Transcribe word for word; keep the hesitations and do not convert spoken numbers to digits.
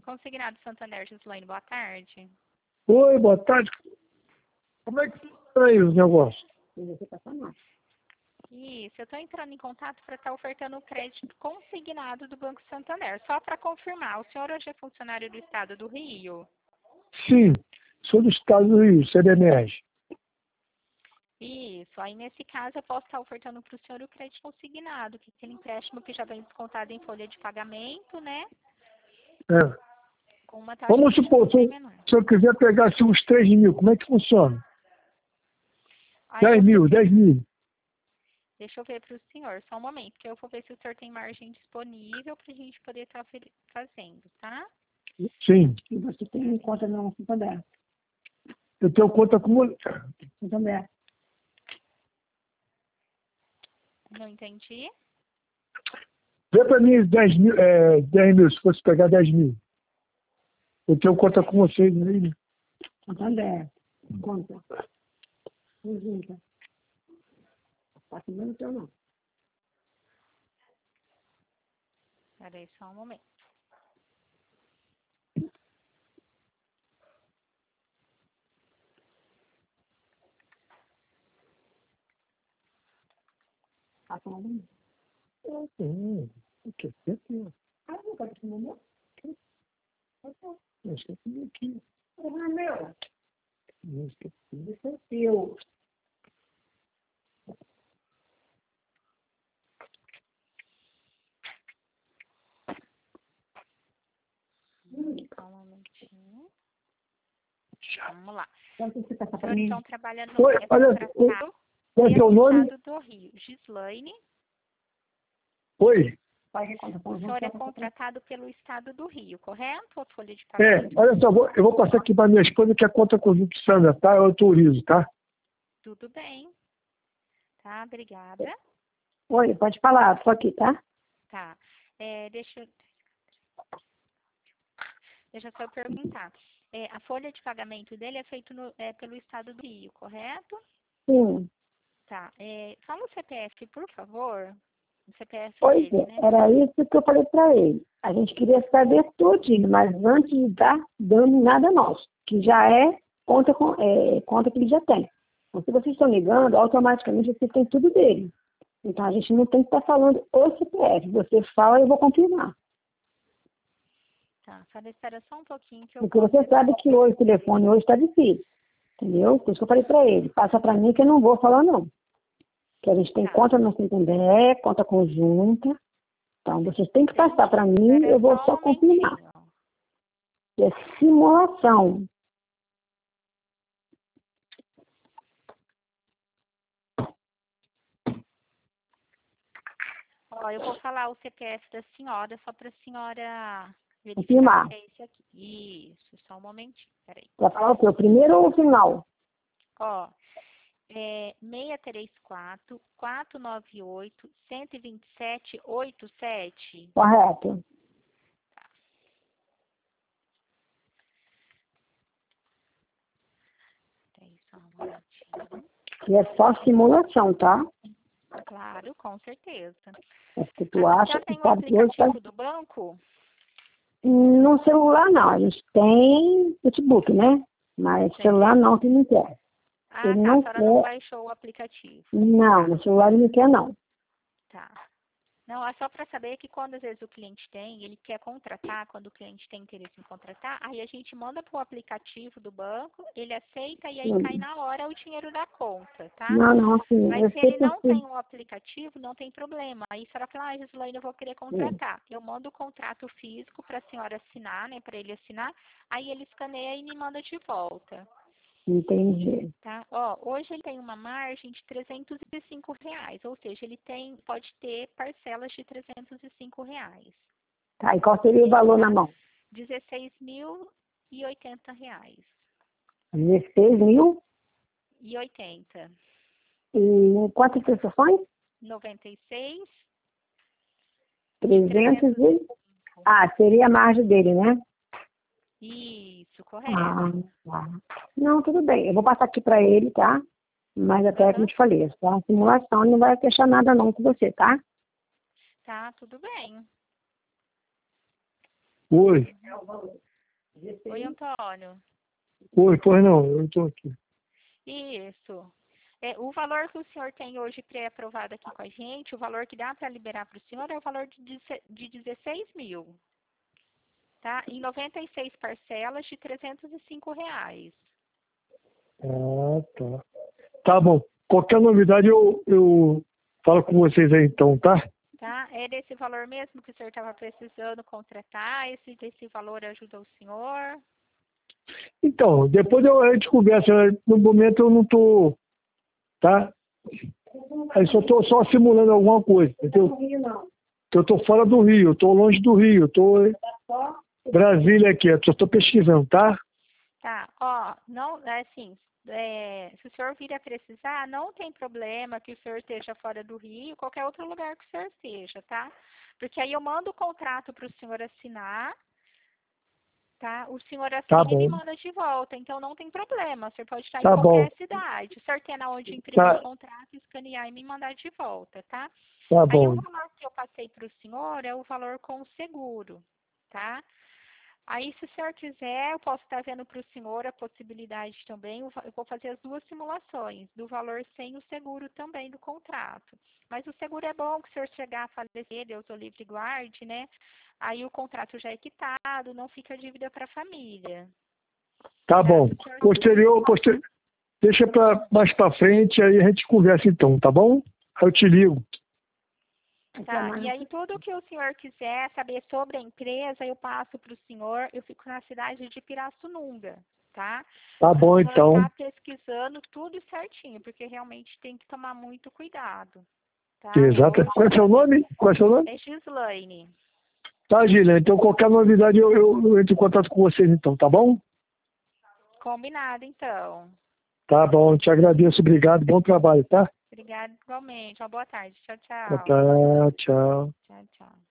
Consignado Santander, Gislaine, boa tarde. Oi, boa tarde. Como é que funciona aí os negócios? Isso, eu estou entrando em contato para estar ofertando o crédito consignado do Banco Santander. Só para confirmar, o senhor hoje é funcionário do Estado do Rio? Sim, sou do estado do Rio, C D M S. Isso, aí nesse caso eu posso estar ofertando para o senhor o crédito consignado, que é aquele empréstimo que já vem descontado em folha de pagamento, né? É. Com uma taxa Vamos de supor, juros se, bem eu- menor. se eu quiser pegar assim, uns três mil, como é que funciona? Aí dez você mil, tem- dez mil. Deixa eu ver para o senhor, só um momento, que eu vou ver se o senhor tem margem disponível para a gente poder estar fazendo, tá? Sim, E você tem conta no Santander. eu tenho conta como... Santander. Não entendi? Vê pra mim dez mil, é, dez mil, se fosse pegar dez mil. Eu tenho conta com vocês aí, né? Santander. Conta. Conjunta. Tá assinando o teu não. Peraí, só um momento. Tá assinando o meu. Hum, o que? Eu Ah, não tá assinando o meu? esqueci aqui. Não é meu. Eu esqueci. Isso é seu. Só um momentinho. Vamos lá. Então, você tá O senhor sabendo? então trabalha no Oi, é olha, contratado qual é pelo teu nome? Estado do Rio. Gislaine, Oi. Vai que conta o conjunta. senhor é contratado pelo Estado do Rio, correto? Ou folha de É, pagamento? olha só, vou- eu vou passar aqui para minha esposa que é conta conjunto Sandra, tá? Eu autorizo, tá? Tudo bem. Tá, obrigada. Oi, pode falar, tô aqui, tá? Tá. É, deixa eu... Deixa eu só perguntar. É, a folha de pagamento dele é feita é, pelo Estado do Rio, correto? Sim. Tá. É, fala o C P F, por favor. O C P F Pois dele, é, né? era isso que eu falei para ele. A gente queria saber tudinho, mas antes de dar dando nada nosso, que já é conta, com, é, conta que ele já tem. Então, se vocês estão ligando, automaticamente você tem tudo dele. Então, a gente não tem que estar falando o C P F. Você fala e eu vou confirmar. Tá, só espera só um pouquinho que eu Porque posso... você sabe que hoje o telefone hoje está difícil. Entendeu? Por isso que eu falei para ele. Passa para mim que eu não vou falar, não. Que a gente tem Tá. conta no Santander, conta conjunta. Então, vocês têm que Entendi. passar para mim, Espera eu vou só só um confirmar. momentinho. É simulação. Ó, eu vou falar o C P F da senhora, só para a senhora verificar Confirmar. se é esse aqui. Isso, só um momentinho, peraí. Vai falar o quê? O primeiro ou o final? Ó, é seis três quatro, quatro nove oito, um dois sete, oito sete. Correto. Peraí, só um momentinho. E é só simulação, tá? Claro, com certeza. É que tu Ah, acha já que tem o sabe que hoje tá... aplicativo do banco? No celular não, a gente tem notebook, né? Mas Tem. celular não, que não quer. Ah, Ele tá, a não senhora não quer, baixou o aplicativo. não, no celular ele não quer não. Tá. Não, é só para saber que quando às vezes o cliente tem, ele quer contratar, quando o cliente tem interesse em contratar, aí a gente manda para o aplicativo do banco, ele aceita e aí Sim. cai na hora o dinheiro da conta, tá? Não, não, assim, Mas eu se sei ele que não assim, tem o aplicativo, não tem problema. Aí a senhora fala, ah, Gislaine, eu vou querer contratar. Eu mando o contrato físico para a senhora assinar, né, para ele assinar, aí ele escaneia e me manda de volta. entendi. Tá? Ó, hoje ele tem uma margem de trezentos e cinco reais, ou seja, ele tem, pode ter parcelas de trezentos e cinco reais. Tá, e qual seria o valor na mão? dezesseis mil e oitenta reais. dezesseis mil E oitenta. e quantas prestações? noventa e seis. trezentos e... Ah, seria a margem dele, né? Isso, correto. Ah, tá. Não, tudo bem. Eu vou passar aqui para ele, tá? Mas até Uhum. como eu te falei, só a simulação não vai fechar nada não com você, tá? Tá, tudo bem. Oi. Oi, Antônio. Oi, pois não, eu estou aqui. Isso. É, o valor que o senhor tem hoje pré-aprovado aqui com a gente, o valor que dá para liberar para o senhor é o valor de, deze- de dezesseis mil. Tá? Em noventa e seis parcelas de trezentos e cinco reais. Ah, tá. Tá bom. Qualquer novidade eu, eu falo com vocês aí então, tá? Tá? É desse valor mesmo que o senhor estava precisando contratar? Esse desse valor ajuda o senhor? Então, depois eu, a gente conversa. No momento eu não tô, tá? Aí só tô só simulando alguma coisa, entendeu? Eu tô fora do Rio, eu tô longe do Rio, eu tô em Brasília aqui, eu só tô pesquisando, tá? Tá, ó, não, é assim, é, se o senhor vir a precisar, não tem problema que o senhor esteja fora do Rio, qualquer outro lugar que o senhor esteja, tá? Porque aí eu mando o contrato para o senhor assinar, tá? O senhor Tá assina e me bom, manda de volta, então não tem problema, o senhor pode estar em tá bom, qualquer cidade. O senhor tem na onde imprimir o tá, contrato, escanear e me mandar de volta, tá? tá Aí o bom. valor que eu passei para o senhor é o valor com o seguro, tá? Aí, se o senhor quiser, eu posso estar vendo para o senhor a possibilidade também, eu va- eu vou fazer as duas simulações, do valor sem o seguro também do contrato. Mas o seguro é bom que o senhor chegar a falecer, Deus o livre e guarde, né? Aí o contrato já é quitado, não fica dívida para a família. Tá Tá? bom. Se o senhor... Posterior, posterior, deixa pra, mais pra frente, aí a gente conversa então, tá bom? Aí eu te ligo. Tá, e aí tudo que o senhor quiser saber sobre a empresa, eu passo para o senhor, eu fico na cidade de Pirassununga, tá? Tá Para o bom senhor então. estar pesquisando tudo certinho, porque realmente tem que tomar muito cuidado, tá? Exato. Qual é seu nome? Qual é seu nome? É Gislaine. Tá, Gília. Então qualquer novidade eu, eu, eu entro em contato com vocês então, tá bom? Combinado, então. Tá bom, te agradeço, obrigado, bom trabalho, tá? Obrigada igualmente. Uma boa tarde. Tchau, Tá, tchau. tá, tchau. Tchau, tchau.